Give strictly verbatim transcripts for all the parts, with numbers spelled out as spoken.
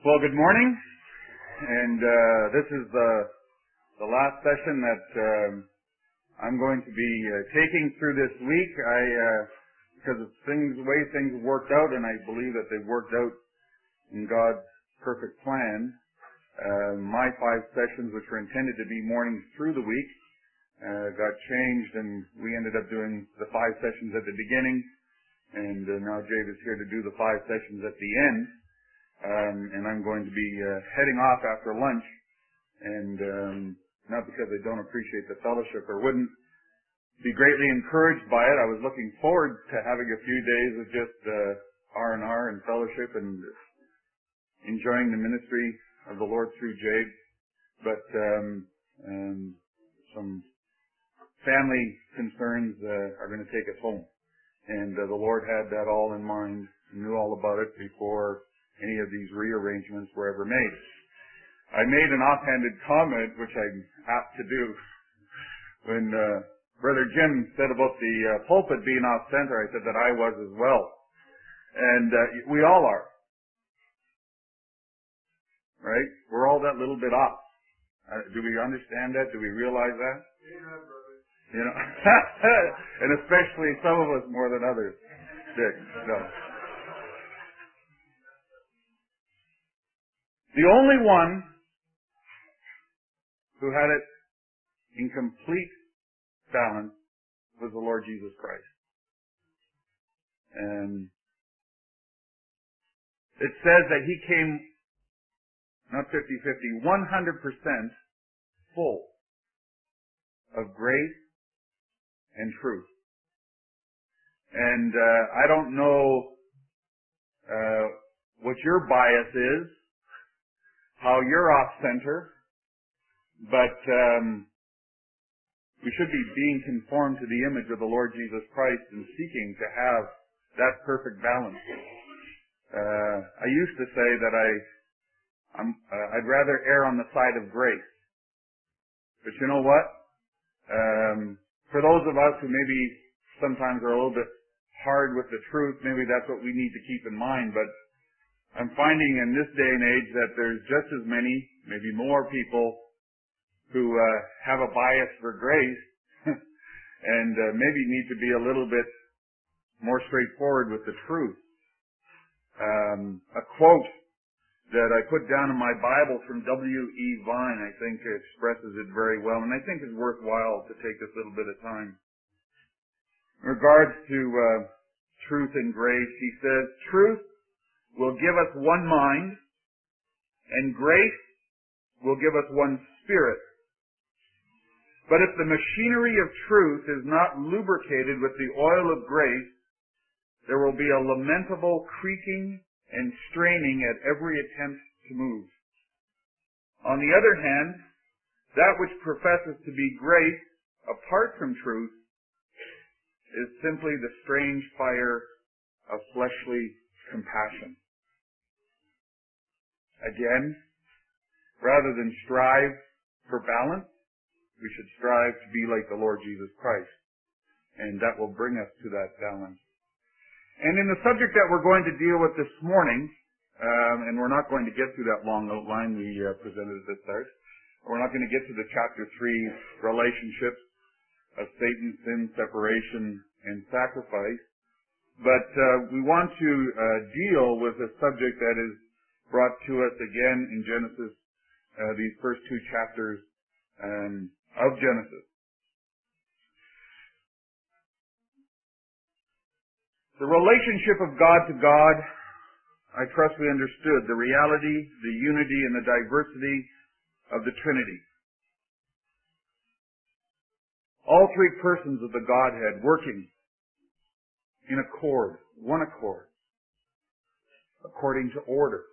Well, good morning, and uh, this is the the last session that uh, I'm going to be uh, taking through this week. I uh, because of things, the way things worked out, and I believe that they've worked out in God's perfect plan. Uh, my five sessions, which were intended to be mornings through the week, uh, got changed, and we ended up doing the five sessions at the beginning, and uh, now Jave is here to do the five sessions at the end. Um, and I'm going to be uh, heading off after lunch, and um, not because I don't appreciate the fellowship or wouldn't be greatly encouraged by it. I was looking forward to having a few days of just uh, R and R and fellowship and enjoying the ministry of the Lord through Jade, but um, um, some family concerns uh, are going to take us home, and uh, the Lord had that all in mind, knew all about it before any of these rearrangements were ever made. I made an offhanded comment, which I'm apt to do, when uh, Brother Jim said about the uh, pulpit being off center. I said that I was as well, and uh, we all are, right? We're all that little bit off. Uh, do we understand that? Do we realize that? Yeah, brother. You know, and especially some of us more than others. Dick, no. The only one who had it in complete balance was the Lord Jesus Christ. And it says that he came not fifty-fifty, one hundred percent full of grace and truth. And uh, I don't know uh, what your bias is, how you're off center, but um, we should be being conformed to the image of the Lord Jesus Christ and seeking to have that perfect balance. Uh, I used to say that I, I'm, uh, I'd rather err on the side of grace. But you know what? Um, for those of us who maybe sometimes are a little bit hard with the truth, maybe that's what we need to keep in mind. But I'm finding in this day and age that there's just as many, maybe more people who uh, have a bias for grace and uh, maybe need to be a little bit more straightforward with the truth. Um, a quote that I put down in my Bible from W E Vine, I think expresses it very well, and I think is worthwhile to take this little bit of time. In regards to uh, truth and grace, he says, "Truth will give us one mind, and grace will give us one spirit. But if the machinery of truth is not lubricated with the oil of grace, there will be a lamentable creaking and straining at every attempt to move. On the other hand, that which professes to be grace apart from truth is simply the strange fire of fleshly compassion." Again, rather than strive for balance, we should strive to be like the Lord Jesus Christ, and that will bring us to that balance. And in the subject that we're going to deal with this morning, um, and we're not going to get through that long outline we uh, presented at the start, we're not going to get to the chapter three relationships of Satan, sin, separation, and sacrifice, but uh, we want to uh, deal with a subject that is brought to us again in Genesis, uh, these first two chapters um, of Genesis. The relationship of God to God, I trust we understood the reality, the unity, and the diversity of the Trinity. All three persons of the Godhead working in accord, one accord, according to order,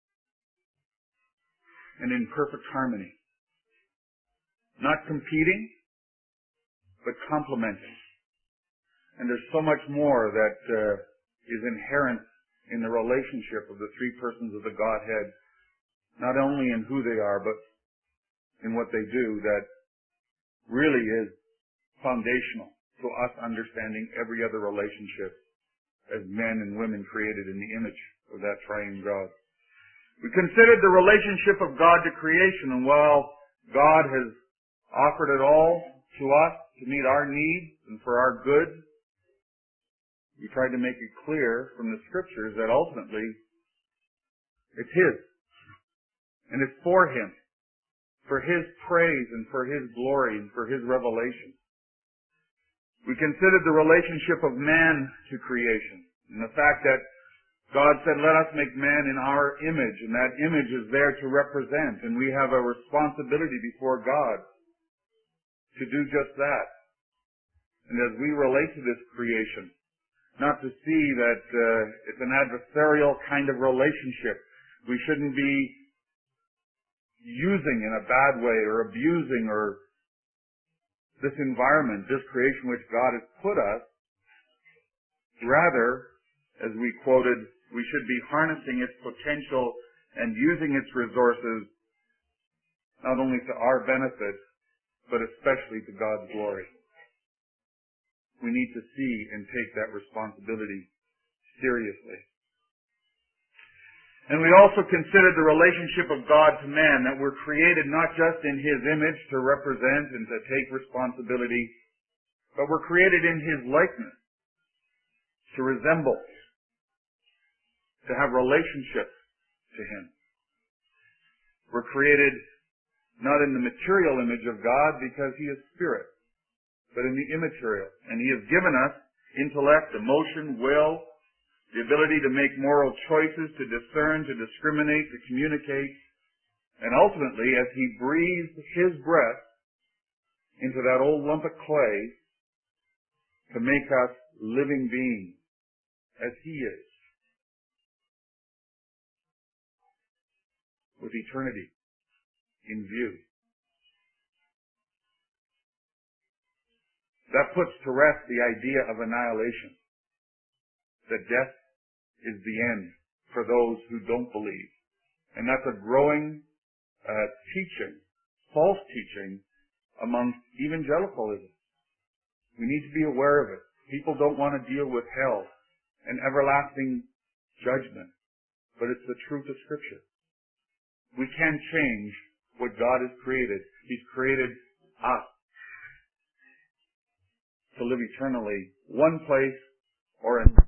and in perfect harmony. Not competing, but complementing. And there's so much more that uh, is inherent in the relationship of the three persons of the Godhead, not only in who they are, but in what they do, that really is foundational to us understanding every other relationship as men and women created in the image of that triune God. We considered the relationship of God to creation, and while God has offered it all to us to meet our needs and for our good, we tried to make it clear from the Scriptures that ultimately it's His, and it's for Him, for His praise and for His glory and for His revelation. We considered the relationship of man to creation, and the fact that God said, let us make man in our image, and that image is there to represent, and we have a responsibility before God to do just that. And as we relate to this creation, not to see that uh, it's an adversarial kind of relationship. We shouldn't be using in a bad way or abusing or this environment, this creation which God has put us. Rather, as we quoted, we should be harnessing its potential and using its resources not only to our benefit, but especially to God's glory. We need to see and take that responsibility seriously. And we also considered the relationship of God to man, that we're created not just in His image to represent and to take responsibility, but we're created in His likeness, to resemble, to have relationship to Him. We're created not in the material image of God because He is spirit, but in the immaterial. And He has given us intellect, emotion, will, the ability to make moral choices, to discern, to discriminate, to communicate, and ultimately, as He breathed His breath into that old lump of clay to make us living beings, as He is, with eternity in view. That puts to rest the idea of annihilation, that death is the end for those who don't believe. And that's a growing uh, teaching, false teaching, amongst evangelicalism. We need to be aware of it. People don't want to deal with hell and everlasting judgment, but it's the truth of Scripture. We can change what God has created. He's created us to live eternally, one place or another.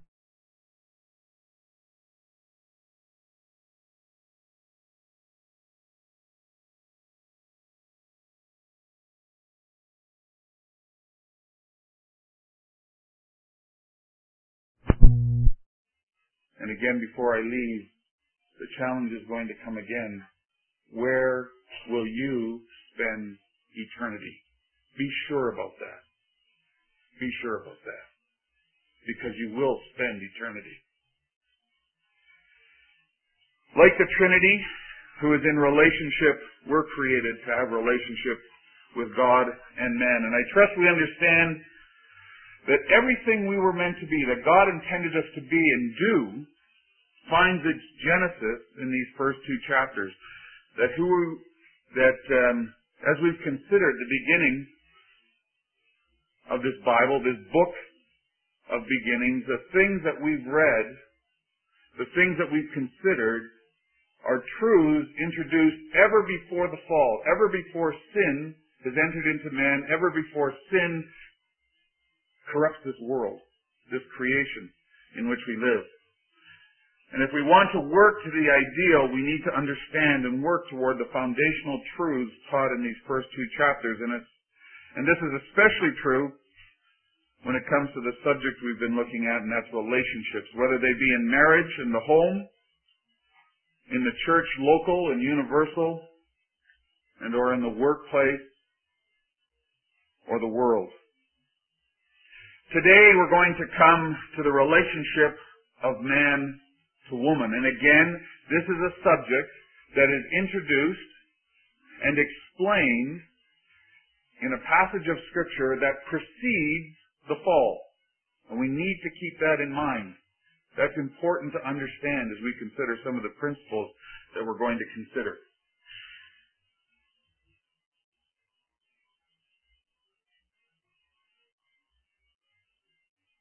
And again, before I leave, the challenge is going to come again. Where will you spend eternity? Be sure about that. Be sure about that. Because you will spend eternity. Like the Trinity, who is in relationship, we're created to have relationship with God and man. And I trust we understand that everything we were meant to be, that God intended us to be and do, finds its genesis in these first two chapters. That who, that um, as we've considered the beginning of this Bible, this book of beginnings, the things that we've read, the things that we've considered, are truths introduced ever before the fall, ever before sin has entered into man, ever before sin corrupts this world, this creation in which we live. And if we want to work to the ideal, we need to understand and work toward the foundational truths taught in these first two chapters. And it's, and this is especially true when it comes to the subject we've been looking at, and that's relationships, whether they be in marriage, in the home, in the church, local and universal, and or in the workplace or the world. Today we're going to come to the relationship of man to woman. And again, this is a subject that is introduced and explained in a passage of Scripture that precedes the fall. And we need to keep that in mind. That's important to understand as we consider some of the principles that we're going to consider.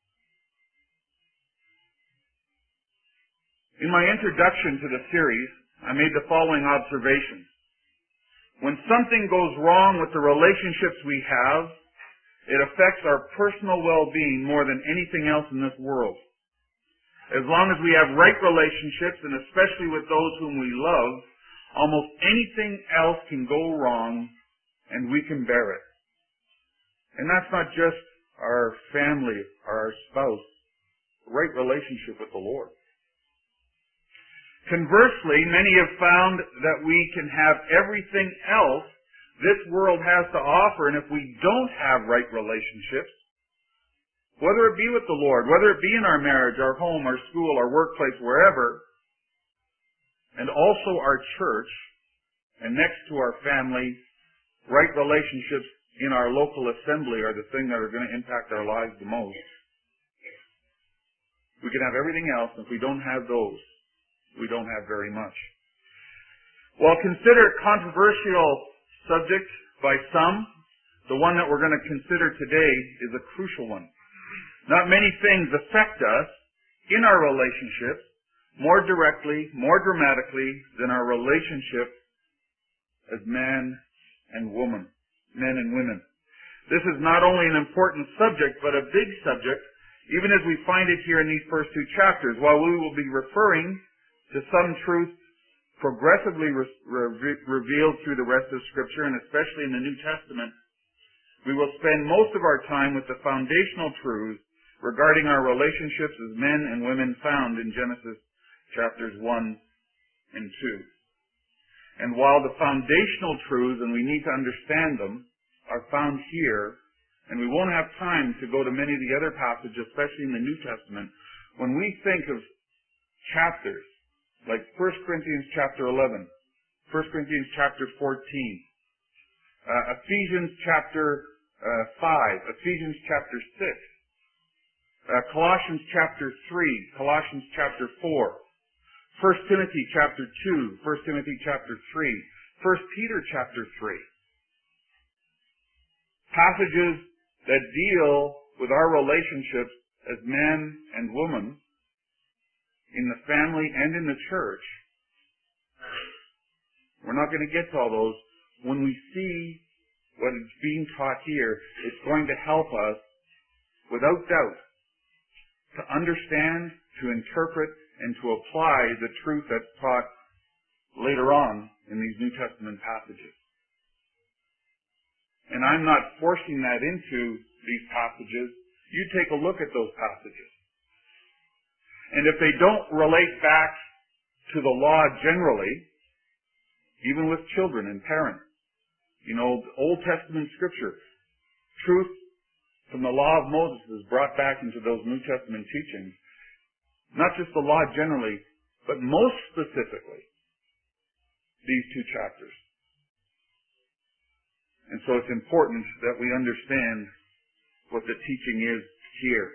In my introduction to the series, I made the following observation. When something goes wrong with the relationships we have, it affects our personal well-being more than anything else in this world. As long as we have right relationships, and especially with those whom we love, almost anything else can go wrong, and we can bear it. And that's not just our family or our spouse, right relationship with the Lord. Conversely, many have found that we can have everything else this world has to offer, and if we don't have right relationships, whether it be with the Lord, whether it be in our marriage, our home, our school, our workplace, wherever, and also our church, and next to our family, right relationships in our local assembly are the thing that are going to impact our lives the most. We can have everything else, and if we don't have those, we don't have very much. While considered controversial subject by some, the one that we're going to consider today is a crucial one. Not many things affect us in our relationships more directly, more dramatically than our relationship as man and woman, men and women. This is not only an important subject, but a big subject, even as we find it here in these first two chapters. While we will be referring to some truth progressively re- re- revealed through the rest of Scripture, and especially in the New Testament, we will spend most of our time with the foundational truths regarding our relationships as men and women found in Genesis chapters one and two. And while the foundational truths, and we need to understand them, are found here, and we won't have time to go to many of the other passages, especially in the New Testament, when we think of chapters like First Corinthians chapter eleven, First Corinthians chapter fourteen, uh, Ephesians chapter uh, five, Ephesians chapter six, uh, Colossians chapter three, Colossians chapter four, First Timothy chapter two, First Timothy chapter three, First Peter chapter three. Passages that deal with our relationships as man and woman in the family and in the church. We're not going to get to all those. When we see what is being taught here, it's going to help us, without doubt, to understand, to interpret, and to apply the truth that's taught later on in these New Testament passages. And I'm not forcing that into these passages. You take a look at those passages. And if they don't relate back to the law generally, even with children and parents, you know, Old Testament Scripture, truth from the law of Moses is brought back into those New Testament teachings. Not just the law generally, but most specifically, these two chapters. And so it's important that we understand what the teaching is here.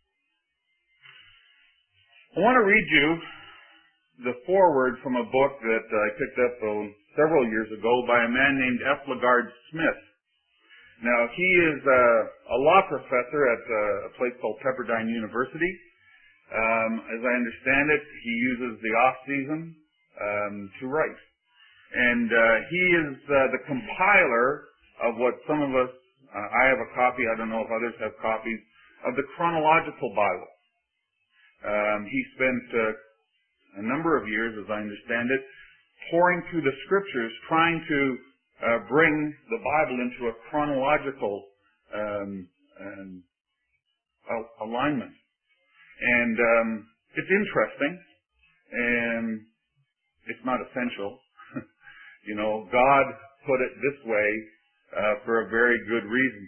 I want to read you the foreword from a book that I picked up uh, several years ago by a man named F. LaGard Smith. Now, he is uh, a law professor at uh, a place called Pepperdine University. Um, as I understand it, he uses the off-season um, to write. And uh, he is uh, the compiler of what some of us, uh, I have a copy, I don't know if others have copies, of the chronological Bible. Um, he spent uh, a number of years, as I understand it, pouring through the Scriptures, trying to uh, bring the Bible into a chronological um, um, alignment. And um, it's interesting, and it's not essential. You know, God put it this way uh, for a very good reason.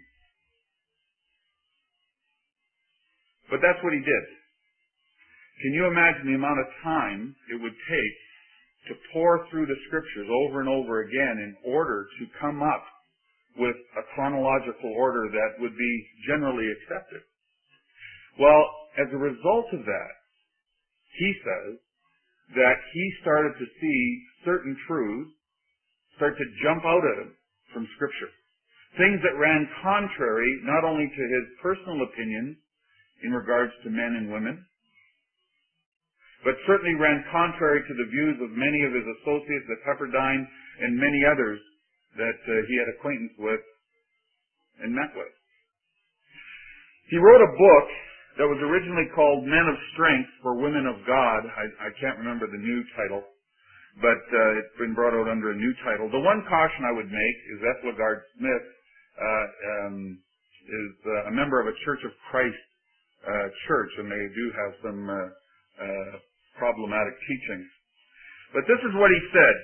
But that's what he did. Can you imagine the amount of time it would take to pour through the Scriptures over and over again in order to come up with a chronological order that would be generally accepted? Well, as a result of that, he says that he started to see certain truths start to jump out at him from Scripture. Things that ran contrary not only to his personal opinions in regards to men and women, but certainly ran contrary to the views of many of his associates at Pepperdine and many others that uh, he had acquaintance with and met with. He wrote a book that was originally called Men of Strength for Women of God. I, I can't remember the new title, but uh, it's been brought out under a new title. The one caution I would make is Ethelgard Smith uh, um, is uh, a member of a Church of Christ uh, church, and they do have some uh, uh, problematic teachings. But this is what he said.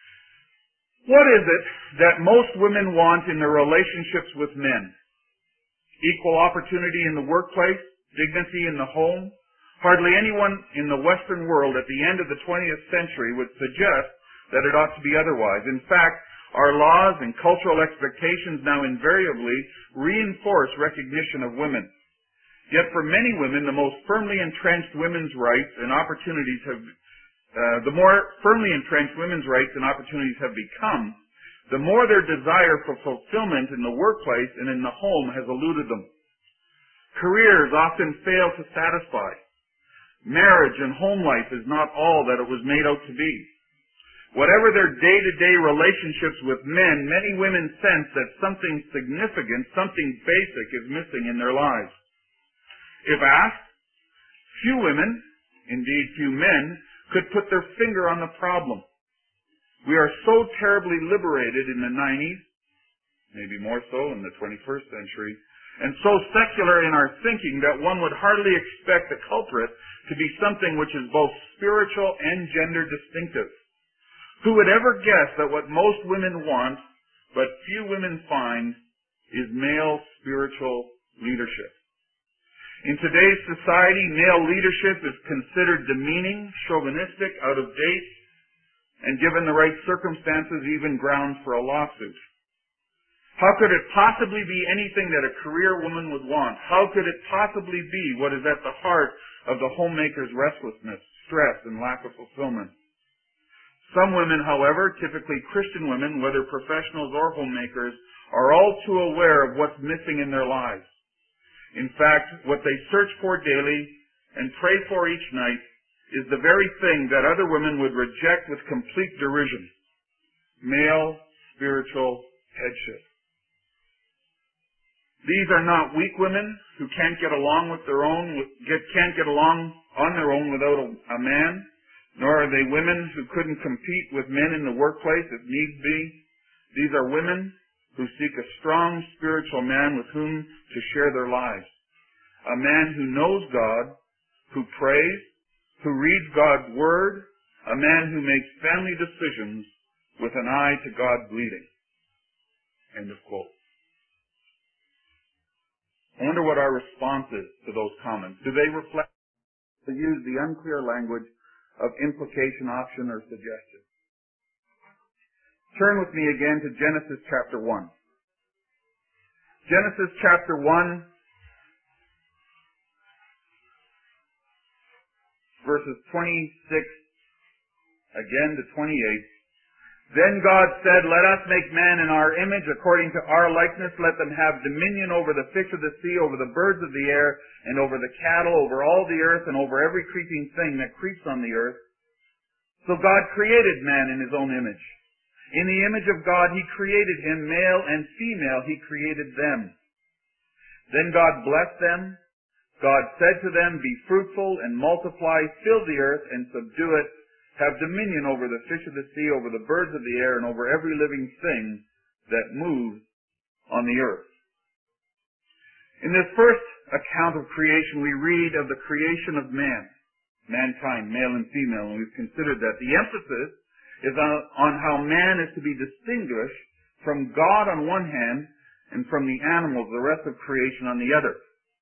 What is it that most women want in their relationships with men? Equal opportunity in the workplace, dignity in the home. Hardly anyone in the Western world at the end of the twentieth century would suggest that it ought to be otherwise. In fact, our laws and cultural expectations now invariably reinforce recognition of women. Yet for many women, the most firmly entrenched women's rights and opportunities have Uh, the more firmly entrenched women's rights and opportunities have become, the more their desire for fulfillment in the workplace and in the home has eluded them. Careers often fail to satisfy. Marriage and home life is not all that it was made out to be. Whatever their day-to-day relationships with men, many women sense that something significant, something basic is missing in their lives. If asked, few women, indeed few men, could put their finger on the problem. We are so terribly liberated in the nineties, maybe more so in the twenty-first century, and so secular in our thinking that one would hardly expect the culprit to be something which is both spiritual and gender distinctive. Who would ever guess that what most women want, but few women find, is male spiritual leadership? In today's society, male leadership is considered demeaning, chauvinistic, out of date, and given the right circumstances, even grounds for a lawsuit. How could it possibly be anything that a career woman would want? How could it possibly be what is at the heart of the homemaker's restlessness, stress, and lack of fulfillment? Some women, however, typically Christian women, whether professionals or homemakers, are all too aware of what's missing in their lives. In fact, what they search for daily and pray for each night is the very thing that other women would reject with complete derision: male spiritual headship. These are not weak women who can't get along with their own, get, can't get along on their own without a, a man, nor are they women who couldn't compete with men in the workplace if need be. These are women who seek a strong spiritual man with whom to share their lives. A man who knows God, who prays, who reads God's Word, a man who makes family decisions with an eye to God's leading. End of quote. I wonder what our response is to those comments. Do they reflect to use the unclear language of implication, option, or suggestion? Turn with me again to Genesis chapter one. Genesis chapter one, verses twenty-six, again to twenty-eight. Then God said, "Let us make man in our image, according to our likeness. Let them have dominion over the fish of the sea, over the birds of the air, and over the cattle, over all the earth, and over every creeping thing that creeps on the earth." So God created man in his own image. In the image of God he created him, male and female he created them. Then God blessed them. God said to them, "Be fruitful and multiply, fill the earth and subdue it. Have dominion over the fish of the sea, over the birds of the air, and over every living thing that moves on the earth." In this first account of creation, we read of the creation of man, mankind, male and female, and we've considered that. The emphasis is on, on how man is to be distinguished from God on one hand and from the animals, the rest of creation, on the other.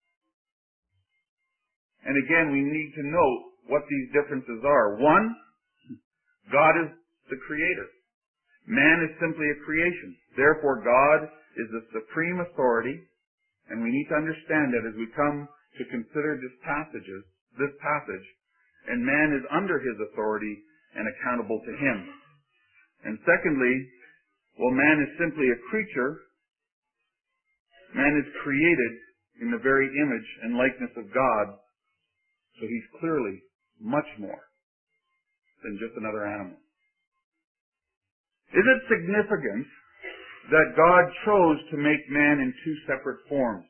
And again, we need to note what these differences are. One, God is the creator. Man is simply a creation. Therefore, God is the supreme authority, and we need to understand that as we come to consider this passages, this passage, and man is under his authority and accountable to him. And secondly, well, man is simply a creature. Man is created in the very image and likeness of God, so he's clearly much more than just another animal? Is it significant that God chose to make man in two separate forms,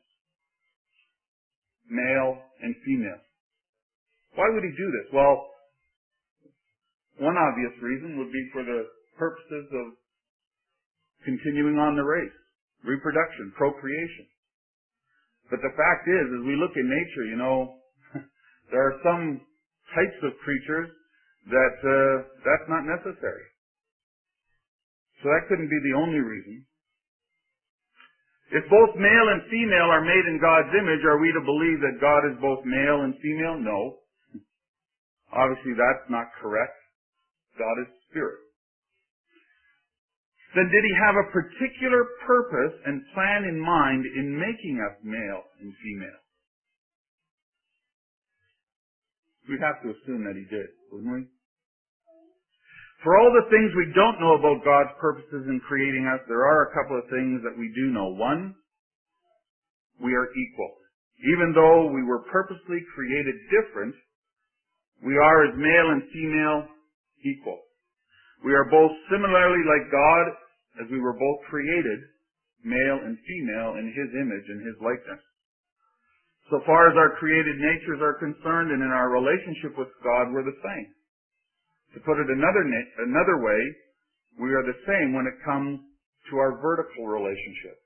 male and female? Why would he do this? Well, one obvious reason would be for the purposes of continuing on the race, reproduction, procreation. But the fact is, as we look in nature, you know, there are some types of creatures that uh, that's not necessary. So that couldn't be the only reason. If both male and female are made in God's image, are we to believe that God is both male and female? No. Obviously that's not correct. God is spirit. Then did he have a particular purpose and plan in mind in making us male and female? We'd have to assume that he did, wouldn't we? For all the things we don't know about God's purposes in creating us, there are a couple of things that we do know. One, we are equal. Even though we were purposely created different, we are, as male and female, equal. We are both similarly like God, as we were both created, male and female, in His image and His likeness. So far as our created natures are concerned and in our relationship with God, we're the same. To put it another, another way, we are the same when it comes to our vertical relationship.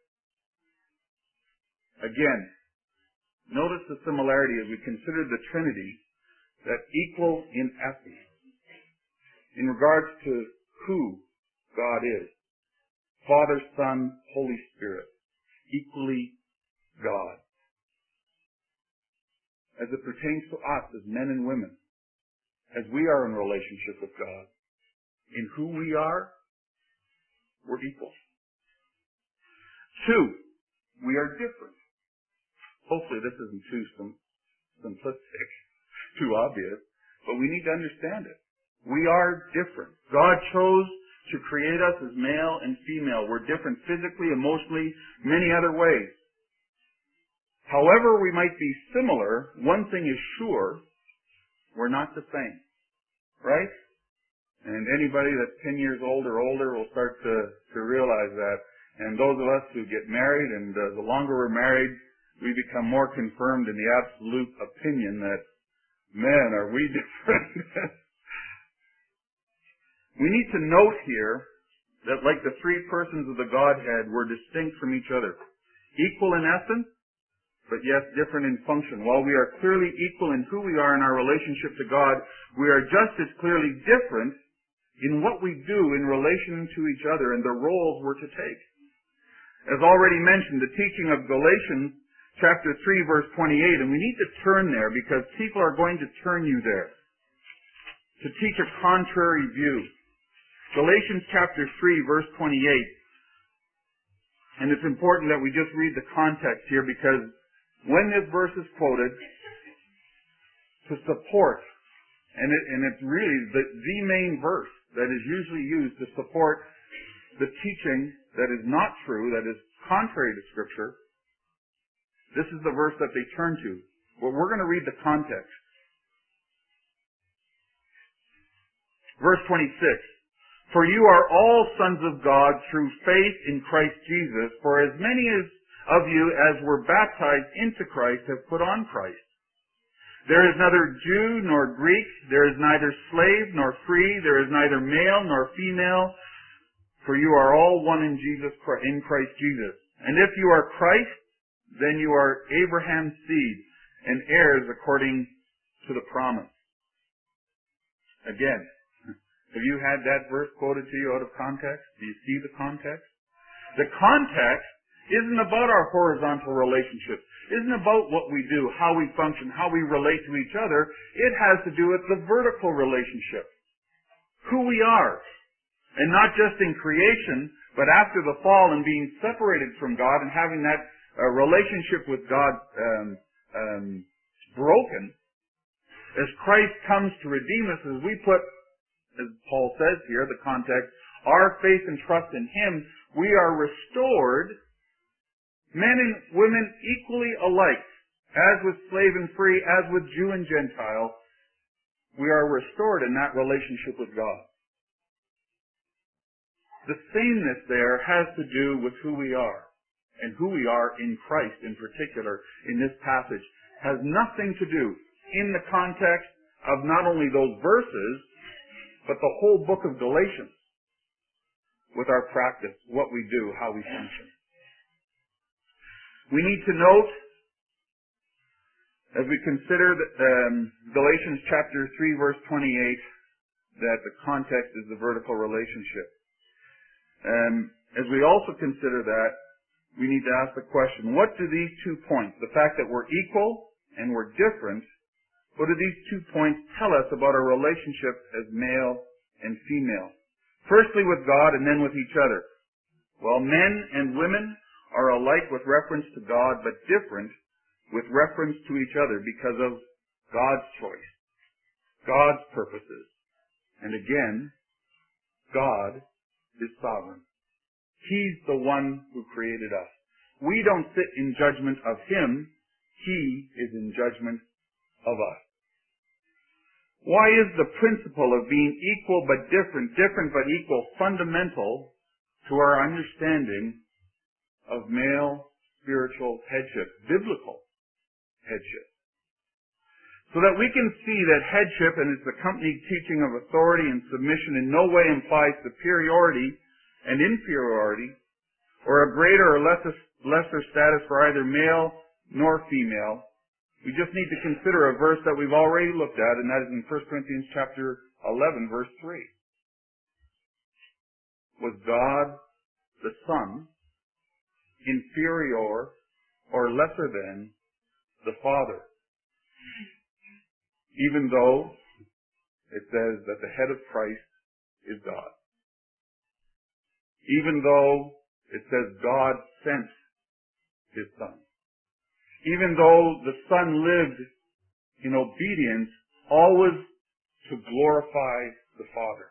Again, notice the similarity as we consider the Trinity, that equal in essence, in regards to who God is. Father, Son, Holy Spirit, equally God. As it pertains to us as men and women, as we are in relationship with God, in who we are, we're equal. Two, we are different. Hopefully this isn't too sim- simplistic, too obvious, but we need to understand it. We are different. God chose to create us as male and female. We're different physically, emotionally, many other ways. However we might be similar, one thing is sure, we're not the same. Right? And anybody that's ten years old or older will start to, to realize that. And those of us who get married, and uh, the longer we're married, we become more confirmed in the absolute opinion that, man, are we different? We need to note here that like the three persons of the Godhead, we're distinct from each other. Equal in essence, but yet different in function. While we are clearly equal in who we are in our relationship to God, we are just as clearly different in what we do in relation to each other and the roles we're to take. As already mentioned, the teaching of Galatians chapter three, verse twenty-eight, and we need to turn there because people are going to turn you there to teach a contrary view. Galatians chapter three, verse twenty-eight. And it's important that we just read the context here because when this verse is quoted to support, and, it, and it's really the, the main verse that is usually used to support the teaching that is not true, that is contrary to Scripture, this is the verse that they turn to. But we're going to read the context. Verse twenty-six. For you are all sons of God through faith in Christ Jesus, for as many as of you as were baptized into Christ have put on Christ. There is neither Jew nor Greek, there is neither slave nor free, there is neither male nor female, for you are all one in Jesus, in Christ Jesus. And if you are Christ, then you are Abraham's seed and heirs according to the promise. Again, have you had that verse quoted to you out of context? Do you see the context? The context isn't about our horizontal relationships. Isn't about what we do, how we function, how we relate to each other. It has to do with the vertical relationship. Who we are. And not just in creation, but after the fall and being separated from God and having that uh, relationship with God um, um, broken. As Christ comes to redeem us, as we put, as Paul says here, the context, our faith and trust in Him, we are restored, men and women equally alike, as with slave and free, as with Jew and Gentile. we are restored in that relationship with God. The sameness there has to do with who we are, and who we are in Christ in particular in this passage has nothing to do in the context of not only those verses, but the whole book of Galatians with our practice, what we do, how we function. We need to note, as we consider the, um, Galatians chapter three, verse twenty-eight, that the context is the vertical relationship. And as we also consider that, we need to ask the question, what do these two points, the fact that we're equal and we're different, what do these two points tell us about our relationship as male and female? Firstly with God and then with each other. Well, men and women are alike with reference to God, but different with reference to each other because of God's choice, God's purposes. And again, God is sovereign. He's the one who created us. We don't sit in judgment of Him. He is in judgment of us. Why is the principle of being equal but different, different but equal, fundamental to our understanding of male spiritual headship, biblical headship? So that we can see that headship and its accompanied teaching of authority and submission in no way implies superiority and inferiority, or a greater or lesser, lesser status for either male nor female. We just need to consider a verse that we've already looked at, and that is in First Corinthians chapter eleven, verse three. Was God the Son inferior or lesser than the Father? Even though it says that the head of Christ is God. Even though it says God sent His Son. Even though the Son lived in obedience, always to glorify the Father.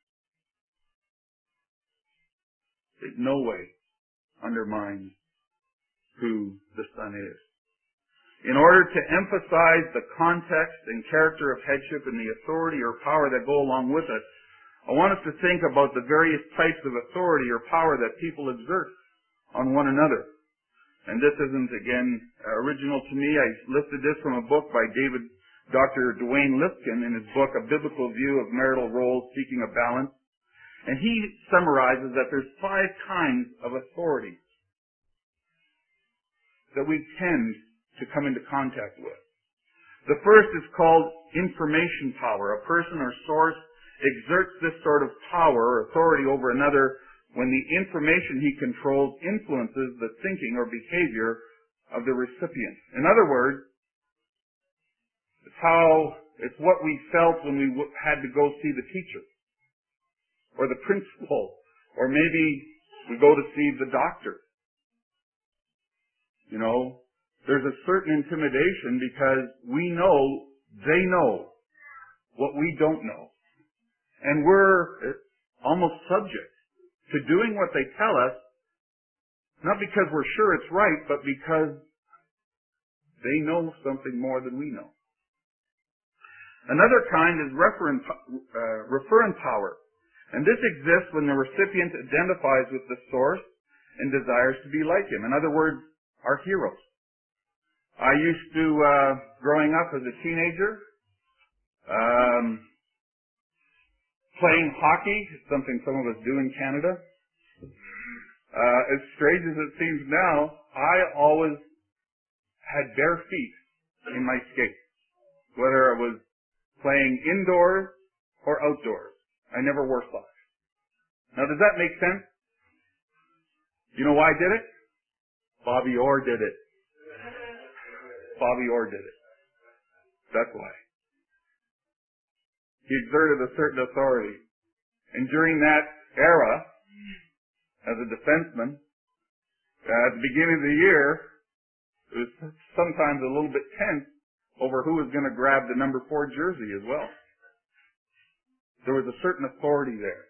It in no way undermines who the Son is. In order to emphasize the context and character of headship and the authority or power that go along with it, I want us to think about the various types of authority or power that people exert on one another. And this isn't, again, original to me. I listed this from a book by David, Doctor Dwayne Lipkin in his book, A Biblical View of Marital Roles, Seeking a Balance. And he summarizes that there's five kinds of authority that we tend to come into contact with. The first is called information power. A person or source exerts this sort of power or authority over another when the information he controls influences the thinking or behavior of the recipient. In other words, it's how, it's what we felt when we had to go see the teacher or the principal, or maybe we go to see the doctor. You know, there's a certain intimidation because we know they know what we don't know. And we're almost subject to doing what they tell us, not because we're sure it's right, but because they know something more than we know. Another kind is referent, uh, referent power. And this exists when the recipient identifies with the source and desires to be like him. In other words, our heroes. I used to, uh, growing up as a teenager, um, playing hockey, something some of us do in Canada. Uh, as strange as it seems now, I always had bare feet in my skates, whether I was playing indoors or outdoors. I never wore socks. Now, does that make sense? You know why I did it? Bobby Orr did it. Bobby Orr did it. That's why. He exerted a certain authority. And during that era, as a defenseman, uh, at the beginning of the year, it was sometimes a little bit tense over who was going to grab the number four jersey as well. There was a certain authority there.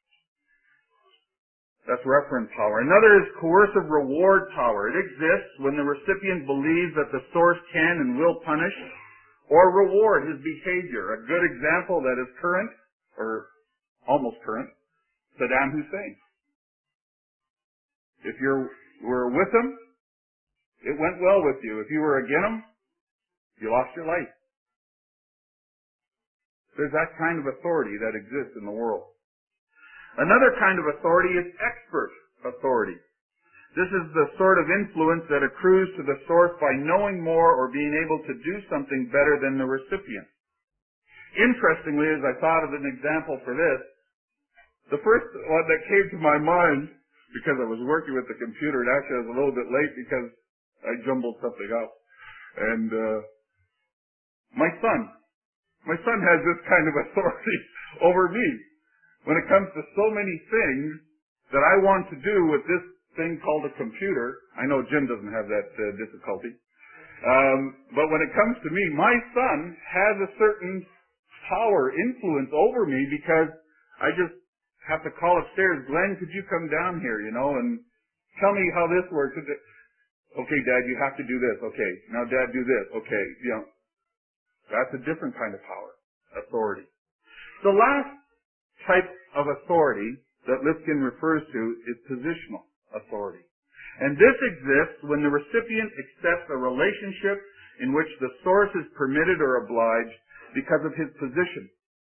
That's referent power. Another is coercive reward power. It exists when the recipient believes that the source can and will punish or reward his behavior. A good example that is current, or almost current, Saddam Hussein. If you were with him, it went well with you. If you were against him, you lost your life. There's that kind of authority that exists in the world. Another kind of authority is expert authority. This is the sort of influence that accrues to the source by knowing more or being able to do something better than the recipient. Interestingly, as I thought of an example for this, the first one that came to my mind, because I was working with the computer, and actually I was a little bit late because I jumbled something up, and uh, my son. My son has this kind of authority over me when it comes to so many things that I want to do with this thing called a computer. I know Jim doesn't have that uh, difficulty. Um, but when it comes to me, my son has a certain power, influence over me because I just have to call upstairs, Glenn, could you come down here, you know, and tell me how this works. Okay, Dad, you have to do this. Okay, now Dad, do this. Okay, you know. That's a different kind of power, authority. The last type of authority that Lifkin refers to is positional authority. And this exists when the recipient accepts a relationship in which the source is permitted or obliged because of his position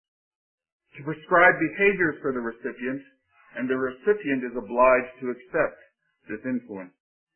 to prescribe behaviors for the recipient, and the recipient is obliged to accept this influence.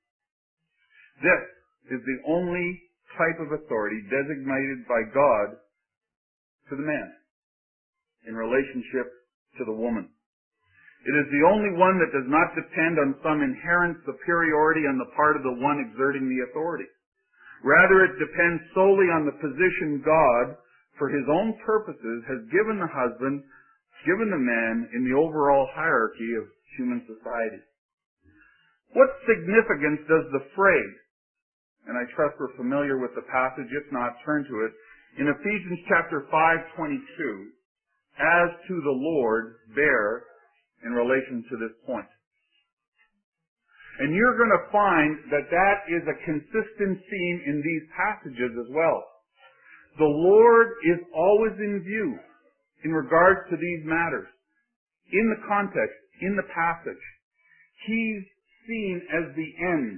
This is the only type of authority designated by God to the man in relationship to the woman. It is the only one that does not depend on some inherent superiority on the part of the one exerting the authority. Rather, it depends solely on the position God, for his own purposes, has given the husband, given the man in the overall hierarchy of human society. What significance does the phrase, and I trust we're familiar with the passage, if not, turn to it, in Ephesians chapter five twenty-two, as to the Lord, bear in relation to this point. And you're going to find that that is a consistent theme in these passages as well. The Lord is always in view in regards to these matters. In the context, in the passage, he's seen as the end.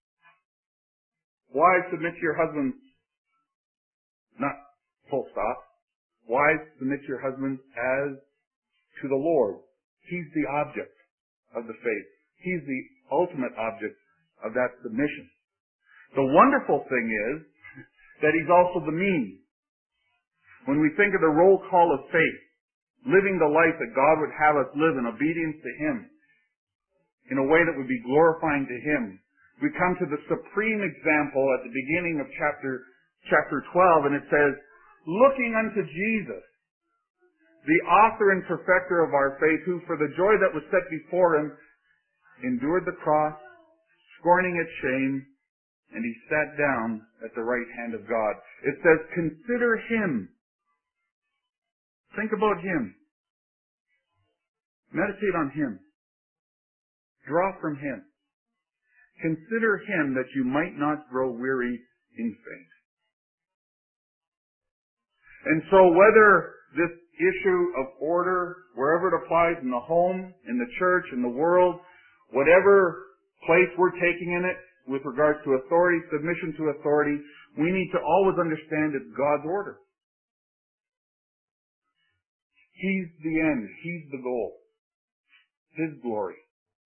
Wives, submit to your husbands. Not full stop. Wives, submit to your husbands as to the Lord. He's the object of the faith. He's the ultimate object of that submission. The wonderful thing is that he's also the means. When we think of the roll call of faith, living the life that God would have us live in obedience to him, in a way that would be glorifying to him, we come to the supreme example at the beginning of chapter, chapter twelve, and it says, looking unto Jesus, the author and perfecter of our faith, who for the joy that was set before him endured the cross, scorning its shame, and he sat down at the right hand of God. It says, consider him. Think about him. Meditate on him. Draw from him. Consider him that you might not grow weary in faith. And so whether this issue of order, wherever it applies, in the home, in the church, in the world, whatever place we're taking in it with regards to authority, submission to authority, we need to always understand it's God's order. He's the end. He's the goal. His glory.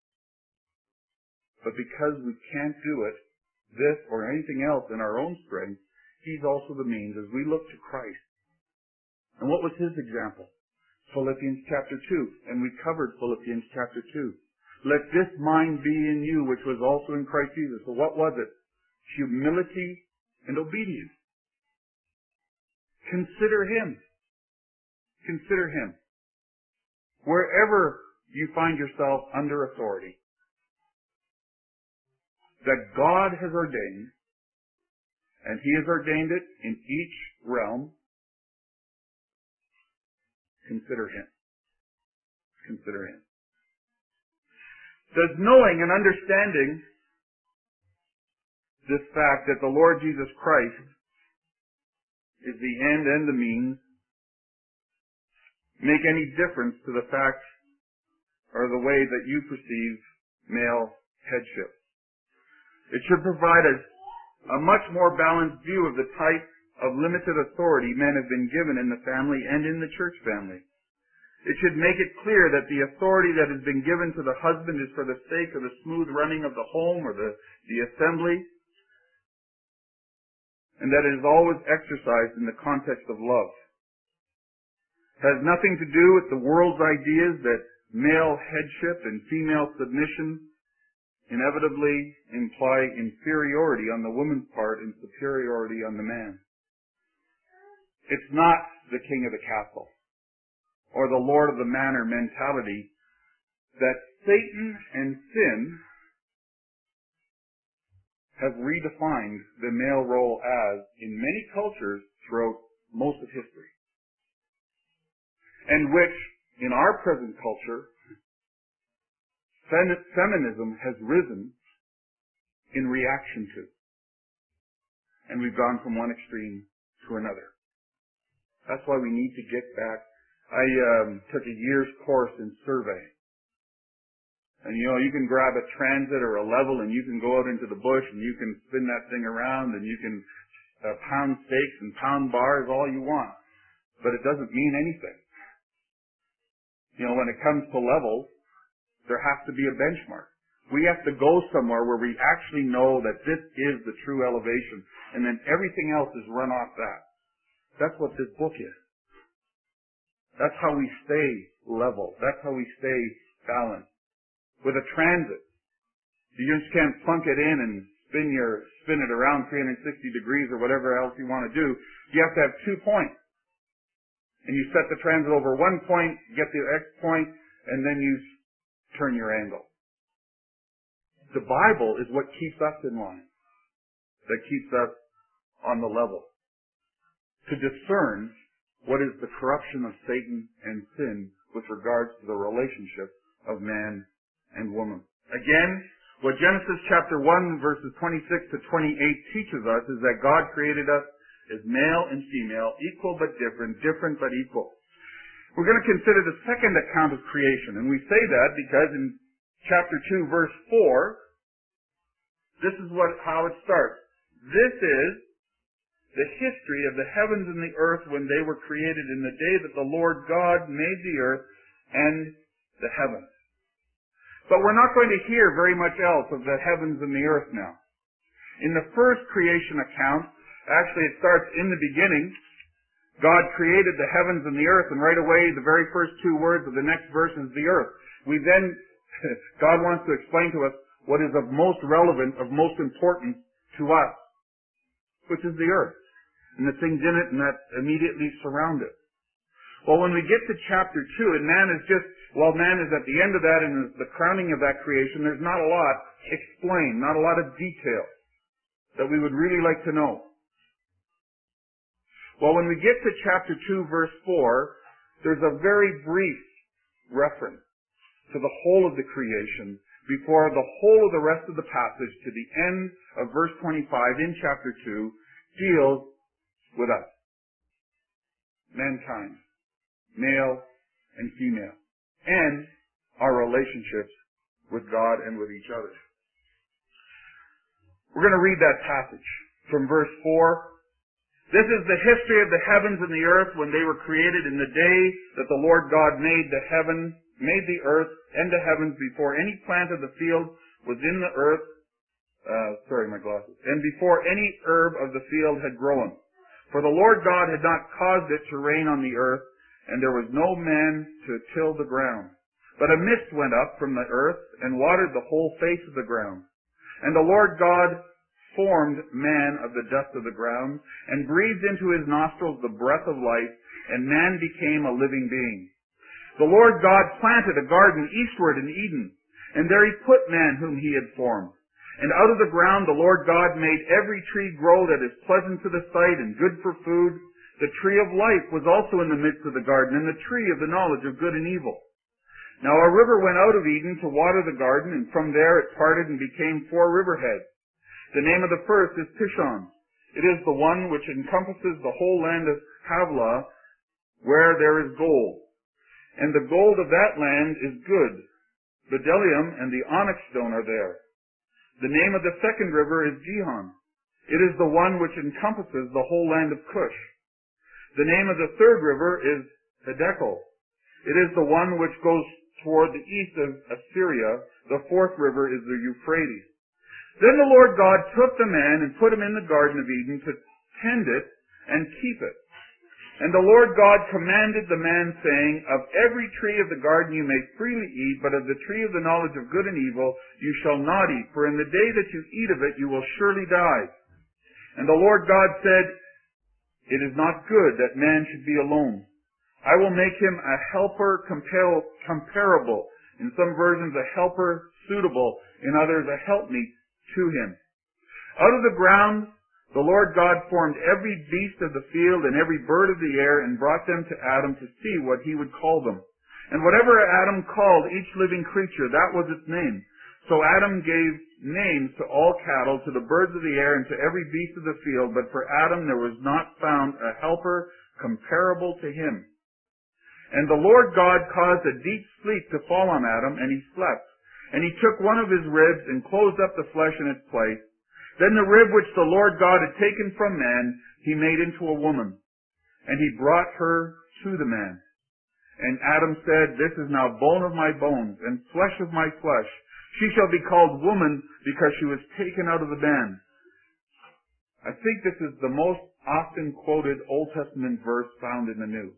But because we can't do it, this or anything else in our own strength, he's also the means as we look to Christ. And what was his example? Philippians chapter two. And we covered Philippians chapter two. Let this mind be in you, which was also in Christ Jesus. So what was it? Humility and obedience. Consider him. Consider him. Wherever you find yourself under authority that God has ordained, and he has ordained it in each realm, consider him. Consider him. Does knowing and understanding this fact that the Lord Jesus Christ is the end and the means, make any difference to the fact or the way that you perceive male headship. It should provide us a much more balanced view of the type of limited authority men have been given in the family and in the church family. It should make it clear that the authority that has been given to the husband is for the sake of the smooth running of the home or the, the assembly, and that it is always exercised in the context of love. It has nothing to do with the world's ideas that male headship and female submission inevitably imply inferiority on the woman's part and superiority on the man. It's not the king of the castle or the lord of the manor mentality that Satan and sin have redefined the male role as in many cultures throughout most of history, and which in our present culture feminism has risen in reaction to. And we've gone from one extreme to another. That's why we need to get back. I um, took a year's course in survey. And you know, you can grab a transit or a level and you can go out into the bush and you can spin that thing around and you can uh, pound stakes and pound bars all you want. But it doesn't mean anything. You know, when it comes to levels, there has to be a benchmark. We have to go somewhere where we actually know that this is the true elevation, and then everything else is run off that. That's what this book is. That's how we stay level. That's how we stay balanced. With a transit, you just can't plunk it in and spin your spin it around three hundred sixty degrees or whatever else you want to do. You have to have two points. And you set the transit over one point, get the X point, and then you turn your angle. The Bible is what keeps us in line, that keeps us on the level. To discern what is the corruption of Satan and sin with regards to the relationship of man and woman. Again, what Genesis chapter one verses twenty-six to twenty-eight teaches us is that God created us as male and female, equal but different, different but equal. We're going to consider the second account of creation, and we say that because in chapter two, verse four, this is what how it starts. This is the history of the heavens and the earth when they were created in the day that the Lord God made the earth and the heavens. But we're not going to hear very much else of the heavens and the earth now. In the first creation account, actually it starts in the beginning. God created the heavens and the earth, and right away the very first two words of the next verse is the earth. We then, God wants to explain to us what is of most relevant, of most importance to us, which is the earth, and the things in it and that immediately surround it. Well, when we get to chapter two, and man is just, well, man is at the end of that and is the crowning of that creation, there's not a lot explained, not a lot of detail that we would really like to know. Well, when we get to chapter two, verse four, there's a very brief reference to the whole of the creation before the whole of the rest of the passage to the end of verse twenty-five in chapter two deals with us. Mankind, male and female, and our relationships with God and with each other. We're going to read that passage from verse four. This is the history of the heavens and the earth when they were created in the day that the Lord God made the heaven, made the earth and the heavens before any plant of the field was in the earth, uh, sorry, my glasses, and before any herb of the field had grown. For the Lord God had not caused it to rain on the earth, and there was no man to till the ground. But a mist went up from the earth and watered the whole face of the ground. And the Lord God formed man of the dust of the ground, and breathed into his nostrils the breath of life, and man became a living being. The Lord God planted a garden eastward in Eden, and there he put man whom he had formed. And out of the ground the Lord God made every tree grow that is pleasant to the sight and good for food. The tree of life was also in the midst of the garden, and the tree of the knowledge of good and evil. Now a river went out of Eden to water the garden, and from there it parted and became four river heads. The name of the first is Pishon. It is the one which encompasses the whole land of Havilah, where there is gold. And the gold of that land is good. Bdellium and the onyx stone are there. The name of the second river is Gihon. It is the one which encompasses the whole land of Cush. The name of the third river is Hiddekel. It is the one which goes toward the east of Assyria. The fourth river is the Euphrates. Then the Lord God took the man and put him in the Garden of Eden to tend it and keep it. And the Lord God commanded the man, saying, Of every tree of the garden you may freely eat, but of the tree of the knowledge of good and evil you shall not eat, for in the day that you eat of it you will surely die. And the Lord God said, It is not good that man should be alone. I will make him a helper comparable. In some versions, a helper suitable. In others, a helpmeet to him. Out of the ground the Lord God formed every beast of the field and every bird of the air and brought them to Adam to see what he would call them. And whatever Adam called each living creature, that was its name. So Adam gave names to all cattle, to the birds of the air, and to every beast of the field. But for Adam there was not found a helper comparable to him. And the Lord God caused a deep sleep to fall on Adam, and he slept. And he took one of his ribs and closed up the flesh in its place. Then the rib which the Lord God had taken from man, he made into a woman. And he brought her to the man. And Adam said, This is now bone of my bones, and flesh of my flesh. She shall be called woman, because she was taken out of the man. I think this is the most often quoted Old Testament verse found in the New.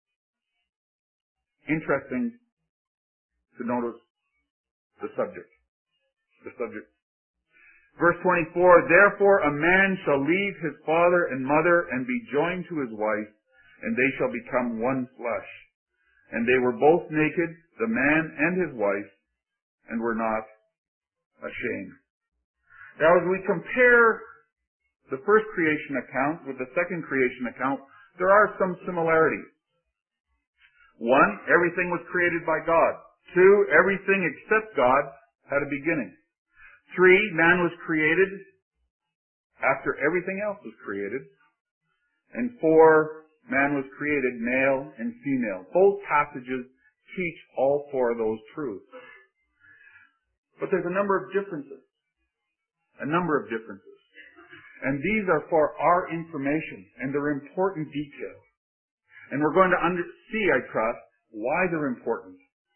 Interesting to notice the subject. The subject. Verse twenty-four, Therefore a man shall leave his father and mother and be joined to his wife, and they shall become one flesh. And they were both naked, the man and his wife, and were not ashamed. Now as we compare the first creation account with the second creation account, there are some similarities. One, everything was created by God. Two, everything except God had a beginning. Three, man was created after everything else was created. And four, man was created male and female. Both passages teach all four of those truths. But there's a number of differences. A number of differences. And these are for our information, and they're important details. And we're going to under- see, I trust, why they're important.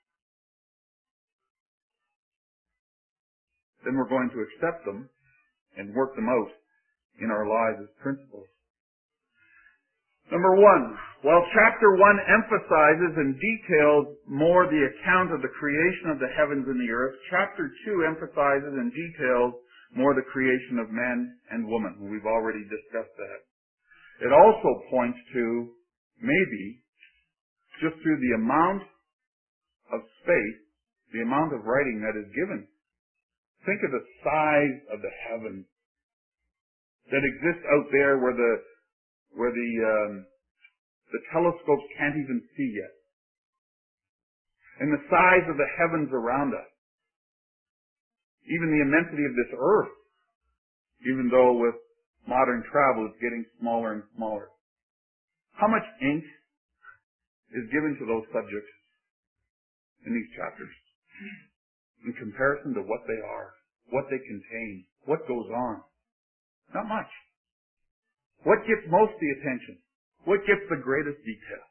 Then we're going to accept them and work them out in our lives as principles. Number one, while chapter one emphasizes and details more the account of the creation of the heavens and the earth, chapter two emphasizes and details more the creation of man and woman. We've already discussed that. It also points to, maybe, just through the amount of space, the amount of writing that is given. Think of the size of the heavens that exists out there where the where the um, the telescopes can't even see yet, and the size of the heavens around us. Even the immensity of this earth, even though with modern travel it's getting smaller and smaller. How much ink is given to those subjects in these chapters in comparison to what they are, what they contain, what goes on? Not much. What gets most the attention? What gets the greatest detail?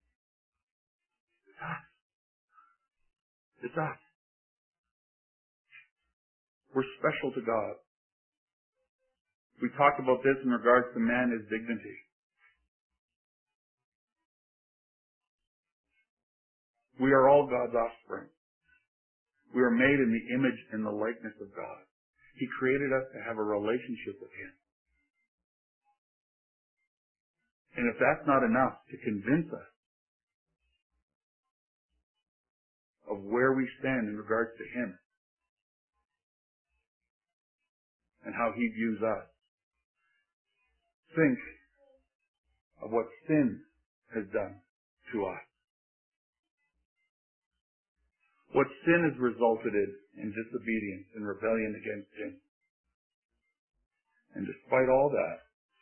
It's us. It's us. We're special to God. We talked about this in regards to man, his dignity. We are all God's offspring. We are made in the image and the likeness of God. He created us to have a relationship with Him. And if that's not enough to convince us of where we stand in regards to Him and how He views us, think of what sin has done to us. What sin has resulted in, in disobedience and rebellion against Him. And despite all that,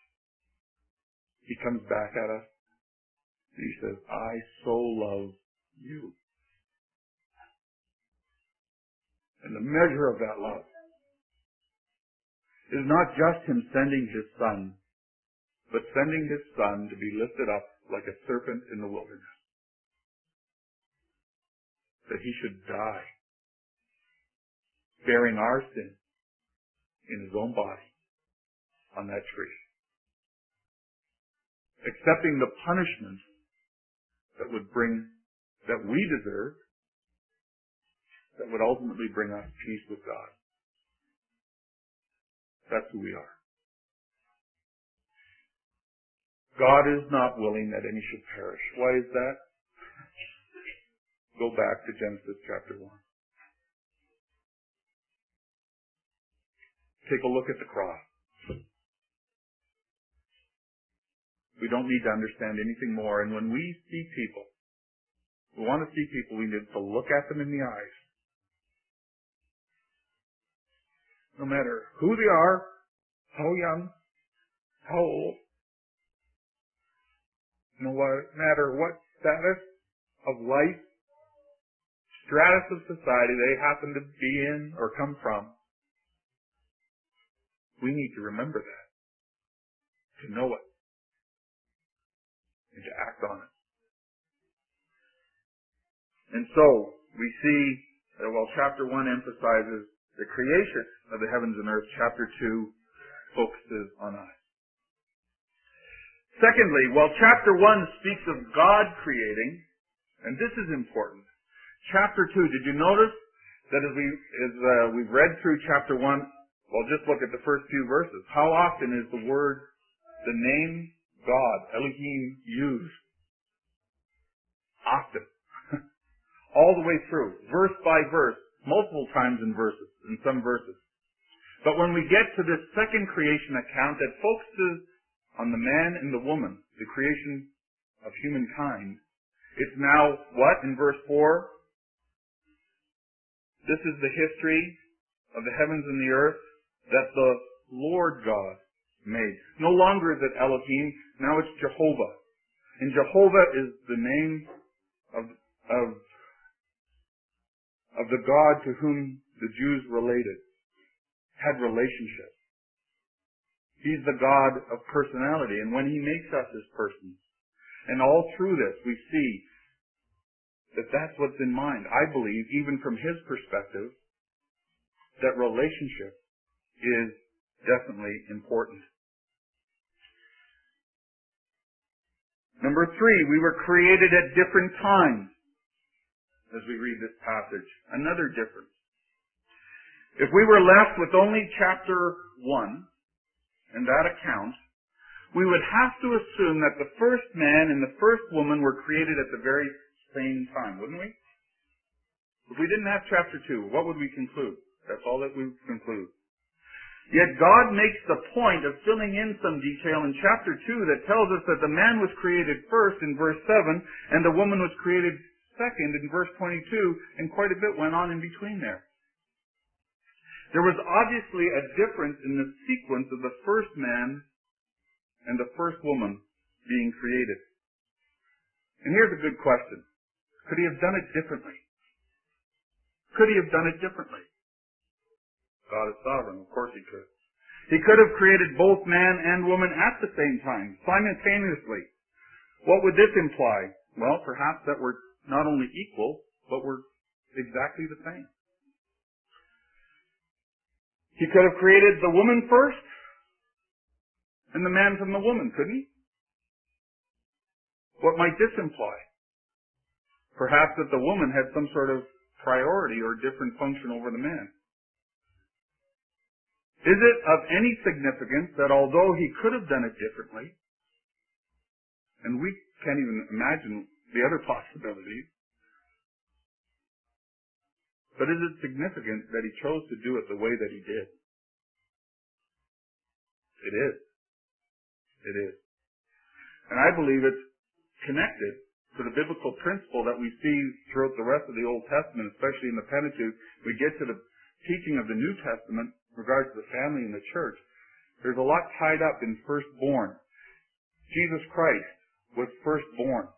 He comes back at us and he says, I so love you. And the measure of that love is not just him sending his son, but sending his son to be lifted up like a serpent in the wilderness. That he should die, bearing our sin in his own body on that tree. Accepting the punishment that would bring, that we deserve, that would ultimately bring us peace with God. That's who we are. God is not willing that any should perish. Why is that? Go back to Genesis chapter one. Take a look at the cross. We don't need to understand anything more. And when we see people, we want to see people, we need to look at them in the eyes. No matter who they are, how young, how old, no matter what status of life, stratus of society they happen to be in or come from, we need to remember that, to know it, and to act on it. And so, we see that while chapter one emphasizes the creation of the heavens and earth, chapter two focuses on us. Secondly, while chapter one speaks of God creating, and this is important, chapter two, did you notice that as, we, as uh, we've read through chapter one, well, just look at the first few verses. How often is the word, the name God, Elohim, used? Often. All the way through, verse by verse, multiple times in verses, in some verses. But when we get to this second creation account that focuses on the man and the woman, the creation of humankind, it's now what in verse four? This is the history of the heavens and the earth that the Lord God made. No longer is it Elohim, now it's Jehovah. And Jehovah is the name of, of, of the God to whom the Jews related, had relationship. He's the God of personality, and when he makes us as persons, and all through this we see that that's what's in mind. I believe, even from his perspective, that relationship is definitely important. Number three, we were created at different times as we read this passage. Another difference. If we were left with only chapter one and that account, we would have to assume that the first man and the first woman were created at the very same time, wouldn't we? If we didn't have chapter two, what would we conclude? That's all that we would conclude. Yet God makes the point of filling in some detail in chapter two that tells us that the man was created first in verse seven and the woman was created second in verse twenty-two, and quite a bit went on in between there. There was obviously a difference in the sequence of the first man and the first woman being created. And here's a good question. Could he have done it differently? Could he have done it differently? God is sovereign. Of course he could. He could have created both man and woman at the same time, simultaneously. What would this imply? Well, perhaps that we're not only equal, but we're exactly the same. He could have created the woman first and the man from the woman, couldn't he? What might this imply? Perhaps that the woman had some sort of priority or different function over the man. Is it of any significance that although he could have done it differently, and we can't even imagine the other possibilities, but is it significant that he chose to do it the way that he did? It is. It is. And I believe it's connected to the biblical principle that we see throughout the rest of the Old Testament, especially in the Pentateuch. We get to the teaching of the New Testament in regards to the family and the church. There's a lot tied up in firstborn. Jesus Christ was firstborn.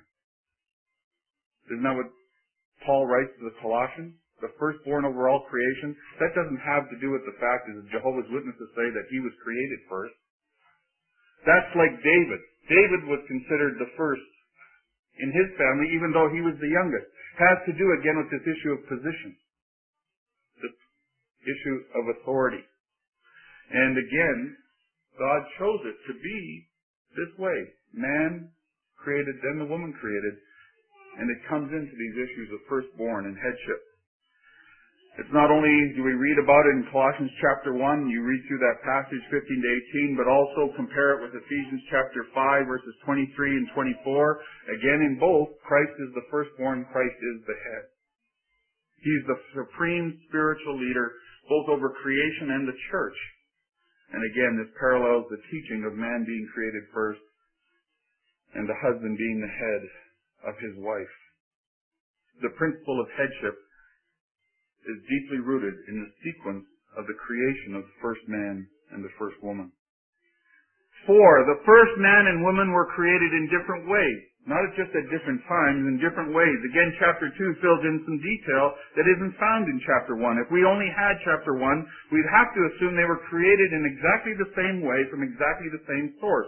Isn't that what Paul writes to the Colossians? The firstborn over all creation. That doesn't have to do with the fact that Jehovah's Witnesses say that he was created first. That's like David. David was considered the first in his family, even though he was the youngest. Has to do again with this issue of position. This issue of authority. And again, God chose it to be this way. Man created, then the woman created. And it comes into these issues of firstborn and headship. It's not only do we read about it in Colossians chapter one, you read through that passage fifteen to eighteen, but also compare it with Ephesians chapter five, verses twenty-three and twenty-four. Again, in both, Christ is the firstborn, Christ is the head. He's the supreme spiritual leader, both over creation and the church. And again, this parallels the teaching of man being created first and the husband being the head of his wife. The principle of headship is deeply rooted in the sequence of the creation of the first man and the first woman. Four, the first man and woman were created in different ways, not just at different times, in different ways. Again, chapter two fills in some detail that isn't found in chapter one. If we only had chapter one, we'd have to assume they were created in exactly the same way from exactly the same source,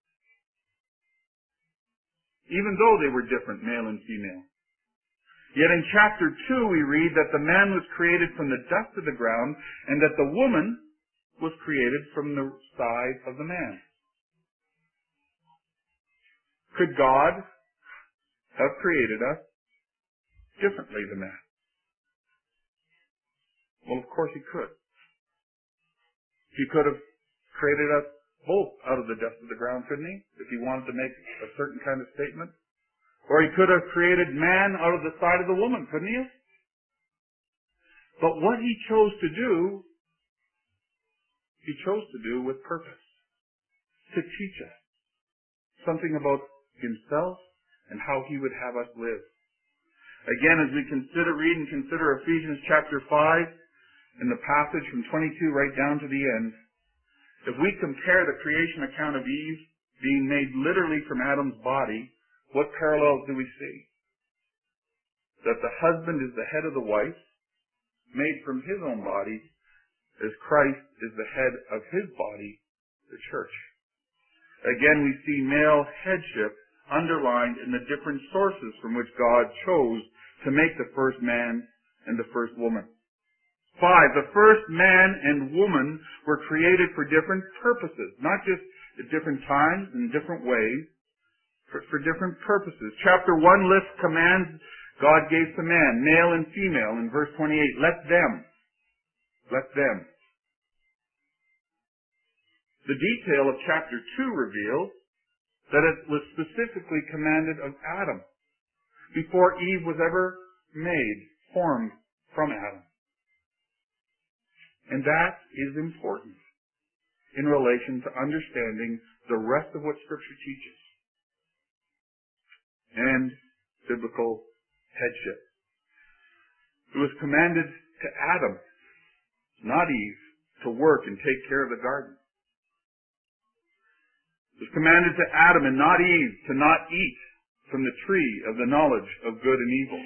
even though they were different, male and female. Yet in chapter two we read that the man was created from the dust of the ground and that the woman was created from the side of the man. Could God have created us differently than that? Well, of course he could. He could have created us both out of the dust of the ground, couldn't he? If he wanted to make a certain kind of statement. Or he could have created man out of the side of the woman, couldn't he? But what he chose to do, he chose to do with purpose. To teach us something about himself and how he would have us live. Again, as we consider, read and consider Ephesians chapter five, in the passage from twenty-two right down to the end, if we compare the creation account of Eve being made literally from Adam's body, what parallels do we see? That the husband is the head of the wife, made from his own body, as Christ is the head of his body, the church. Again, we see male headship underlined in the different sources from which God chose to make the first man and the first woman. Five, the first man and woman were created for different purposes, not just at different times and different ways, For, for different purposes. Chapter one lists commands God gave to man, male and female, in verse twenty-eight. Let them. Let them. The detail of chapter two reveals that it was specifically commanded of Adam before Eve was ever made, formed from Adam. And that is important in relation to understanding the rest of what Scripture teaches and biblical headship. It was commanded to Adam, not Eve, to work and take care of the garden. It was commanded to Adam and not Eve to not eat from the tree of the knowledge of good and evil.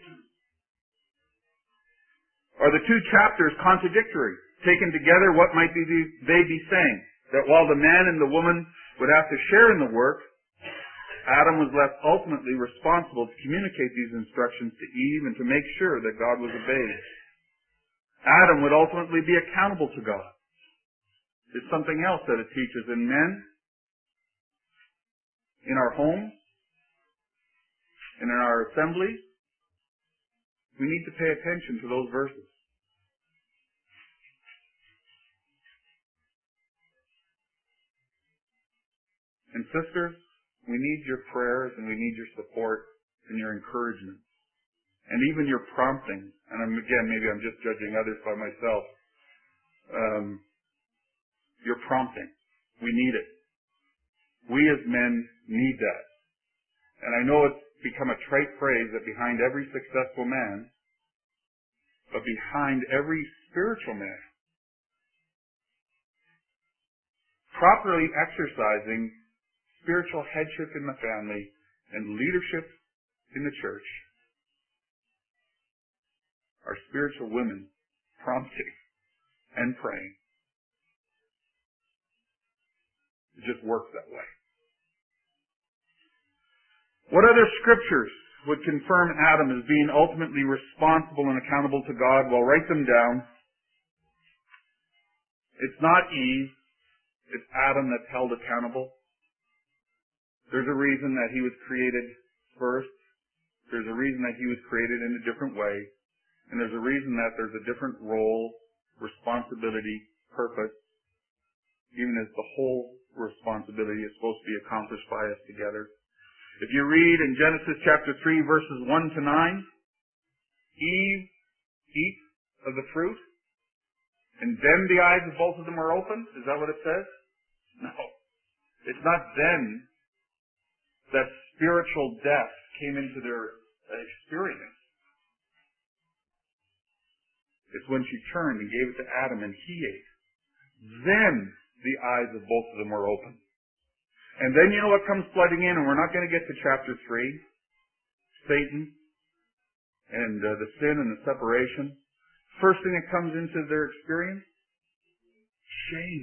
Are the two chapters contradictory? Taken together, what might be they be saying? That while the man and the woman would have to share in the work, Adam was left ultimately responsible to communicate these instructions to Eve and to make sure that God was obeyed. Adam would ultimately be accountable to God. It's something else that it teaches in men, in our homes, and in our assemblies. We need to pay attention to those verses. And sisters, we need your prayers and we need your support and your encouragement. And even your prompting. And I'm, again, maybe I'm just judging others by myself. Um, your prompting. We need it. We as men need that. And I know it's become a trite phrase that behind every successful man, but behind every spiritual man, properly exercising spiritual headship in the family and leadership in the church are spiritual women prompting and praying. It just works that way. What other scriptures would confirm Adam as being ultimately responsible and accountable to God? Well, write them down. It's not Eve. It's Adam that's held accountable. There's a reason that he was created first. There's a reason that he was created in a different way. And there's a reason that there's a different role, responsibility, purpose, even as the whole responsibility is supposed to be accomplished by us together. If you read in Genesis chapter three, verses one to nine, Eve eats of the fruit, and then the eyes of both of them are opened. Is that what it says? No. It's not then that spiritual death came into their experience. It's when she turned and gave it to Adam and he ate. Then the eyes of both of them were open. And then you know what comes flooding in, and we're not going to get to chapter three. Satan and uh, the sin and the separation. First thing that comes into their experience, shame.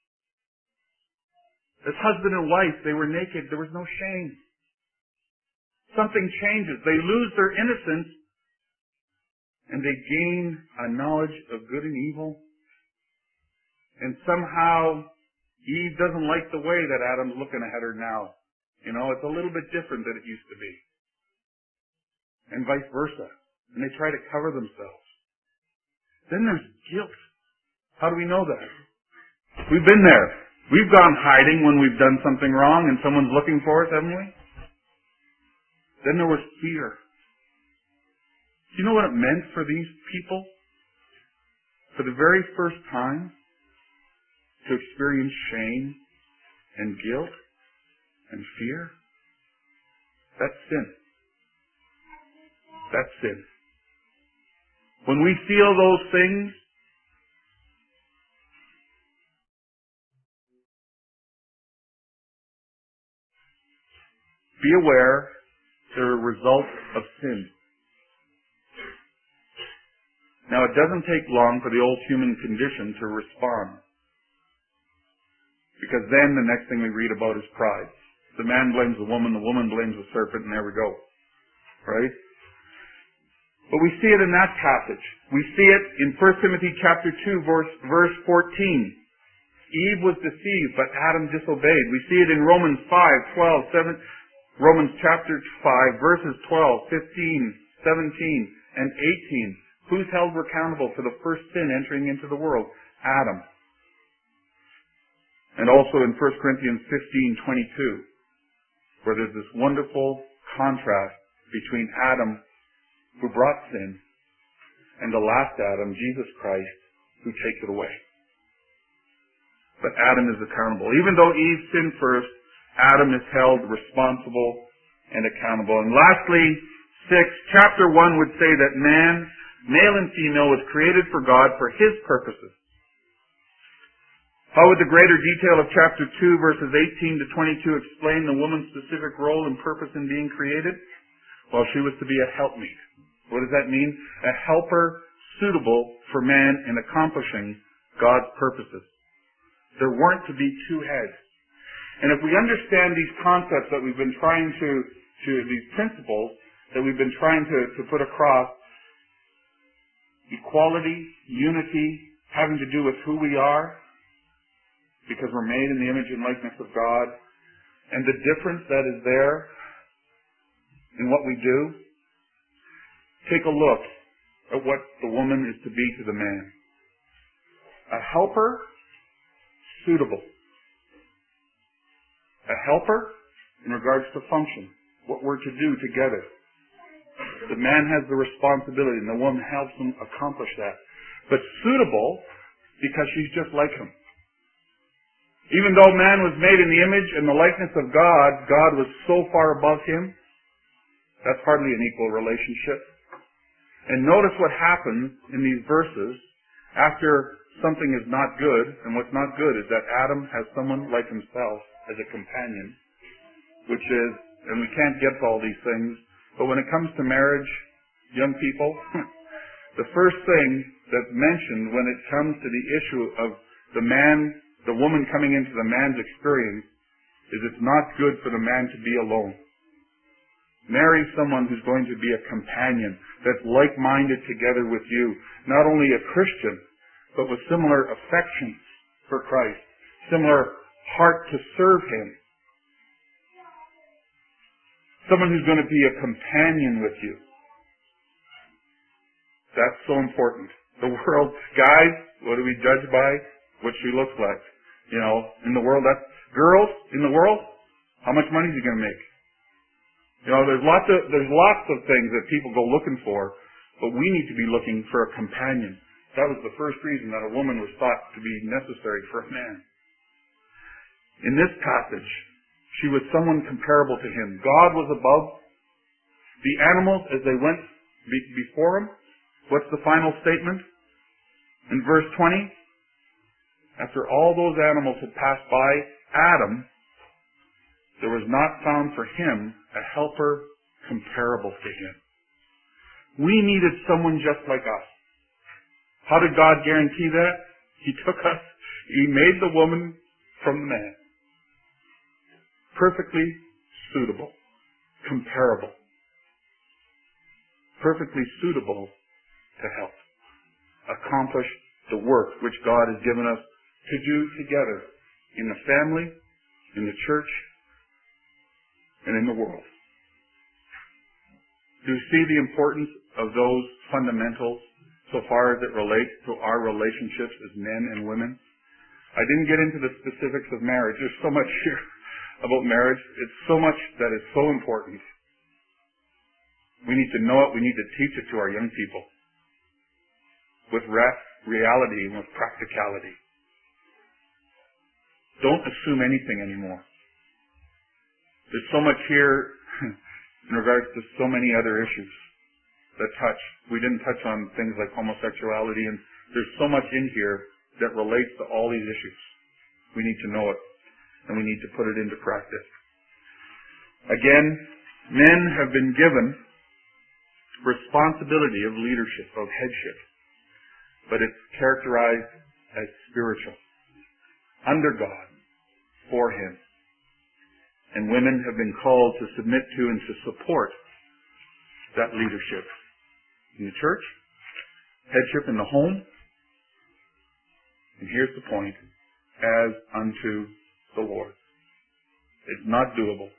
As husband and wife, they were naked. There was no shame. Something changes. They lose their innocence, and they gain a knowledge of good and evil. And somehow Eve doesn't like the way that Adam's looking at her now. You know, it's a little bit different than it used to be. And vice versa. And they try to cover themselves. Then there's guilt. How do we know that? We've been there. We've gone hiding when we've done something wrong and someone's looking for us, haven't we? Then there was fear. Do you know what it meant for these people? For the very first time, to experience shame and guilt and fear? That's sin. That's sin. When we feel those things, be aware they're a result of sin. Now, it doesn't take long for the old human condition to respond. Because then the next thing we read about is pride. The man blames the woman, the woman blames the serpent, and there we go. Right? But we see it in that passage. We see it in First Timothy chapter two, verse, verse fourteen. Eve was deceived, but Adam disobeyed. We see it in Romans five, twelve, seven, Romans chapter five, verses twelve, fifteen, seventeen, and eighteen. Who's held accountable for the first sin entering into the world? Adam. And also in First Corinthians fifteen, twenty-two, where there's this wonderful contrast between Adam, who brought sin, and the last Adam, Jesus Christ, who takes it away. But Adam is accountable. Even though Eve sinned first, Adam is held responsible and accountable. And lastly, six, chapter one would say that man, male and female, was created for God for His purposes. How would the greater detail of chapter two, verses eighteen to twenty-two explain the woman's specific role and purpose in being created? Well, she was to be a helpmeet. What does that mean? A helper suitable for man in accomplishing God's purposes. There weren't to be two heads. And if we understand these concepts that we've been trying to, to these principles that we've been trying to, to put across, equality, unity, having to do with who we are, because we're made in the image and likeness of God, and the difference that is there in what we do, take a look at what the woman is to be to the man. A helper, suitable. A helper in regards to function, what we're to do together. The man has the responsibility and the woman helps him accomplish that. But suitable because she's just like him. Even though man was made in the image and the likeness of God, God was so far above him, that's hardly an equal relationship. And notice what happens in these verses after something is not good, and what's not good is that Adam has someone like himself as a companion which is, and we can't get to all these things, but when it comes to marriage, young people, the first thing that's mentioned when it comes to the issue of the man, the woman coming into the man's experience, is it's not good for the man to be alone. Marry someone who's going to be a companion, that's like-minded together with you. Not only a Christian, but with similar affections for Christ, similar heart to serve Him. Someone who's going to be a companion with you. That's so important. The world, guys, what do we judge by? What she looks like. You know, in the world, that's, girls, in the world, how much money is he going to make? You know, there's lots of, there's lots of things that people go looking for, but we need to be looking for a companion. That was the first reason that a woman was thought to be necessary for a man. In this passage, she was someone comparable to him. God was above the animals as they went be- before him. What's the final statement? In verse twenty, after all those animals had passed by Adam, there was not found for him a helper comparable to him. We needed someone just like us. How did God guarantee that? He took us, He made the woman from the man. Perfectly suitable, comparable. Perfectly suitable to help accomplish the work which God has given us to do together in the family, in the church, and in the world. Do you see the importance of those fundamentals so far as it relates to our relationships as men and women? I didn't get into the specifics of marriage. There's so much here about marriage. It's so much that is so important. We need to know it. We need to teach it to our young people with re- reality and with practicality. Don't assume anything anymore. There's so much here in regards to so many other issues that touch. We didn't touch on things like homosexuality, and there's so much in here that relates to all these issues. We need to know it, and we need to put it into practice. Again, men have been given responsibility of leadership, of headship, but it's characterized as spiritual, under God, for Him. And women have been called to submit to and to support that leadership in the church, headship in the home, and here's the point, as unto the Lord. It's not doable.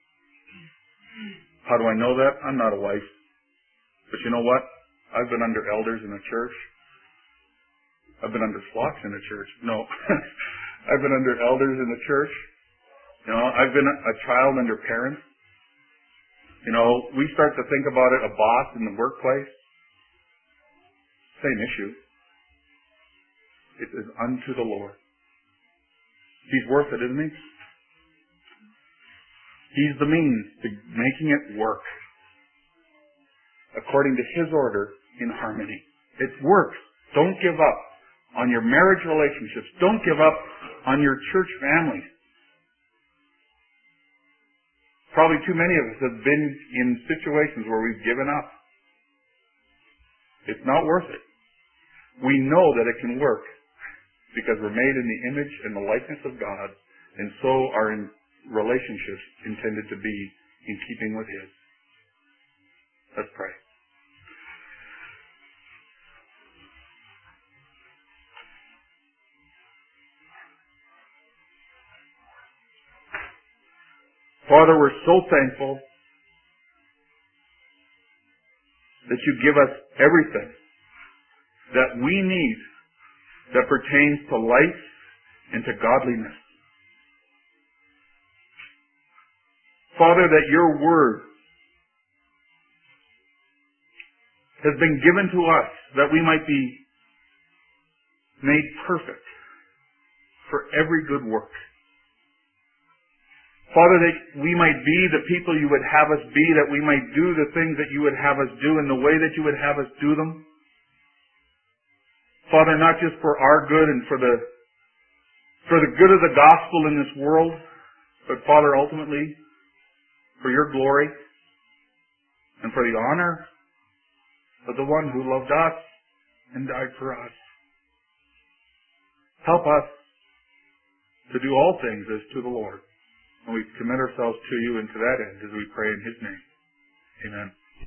How do I know that? I'm not a wife. But you know what? I've been under elders in a church. I've been under flocks in a church. No. I've been under elders in the church. You know, I've been a child under parents. You know, we start to think about it, a boss in the workplace. Same issue. It is unto the Lord. He's worth it, isn't he? He's the means to making it work according to His order in harmony. It works. Don't give up on your marriage relationships. Don't give up on your church families. Probably too many of us have been in situations where we've given up. It's not worth it. We know that it can work because we're made in the image and the likeness of God, and so are in relationships intended to be in keeping with His. Let's pray. Father, we're so thankful that you give us everything that we need that pertains to life and to godliness. Father, that your word has been given to us that we might be made perfect for every good work. Father, that we might be the people you would have us be, that we might do the things that you would have us do in the way that you would have us do them. Father, not just for our good and for the for the good of the gospel in this world, but Father, ultimately, for your glory and for the honor of the one who loved us and died for us. Help us to do all things as to the Lord. And we commit ourselves to you and to that end as we pray in his name. Amen.